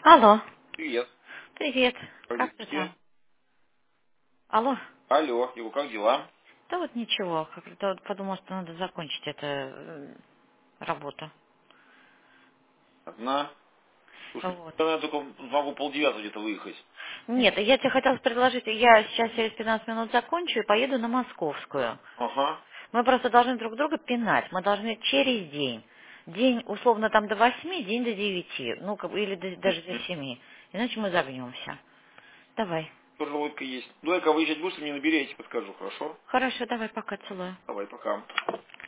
Алло. Привет. Привет. Как ты Полицейский. там? Алло. Алло, его как дела? Да вот ничего. Как-то вот подумала, что надо закончить эту работу. Одна. Слушай, Вот. я только могу полдевятого где-то выехать. Нет, я тебе хотела предложить, я сейчас через 15 минут закончу и поеду на Московскую. Ага. Мы просто должны друг друга пинать. Мы должны через день. День условно там до 8, день до 9. Ну, или даже до 7. Иначе мы загнемся. Давай. Тоже лодка есть. Давай-ка выезжать будешь, мне набери, я тебе подскажу, хорошо? Хорошо, давай, пока, целую. Давай, пока.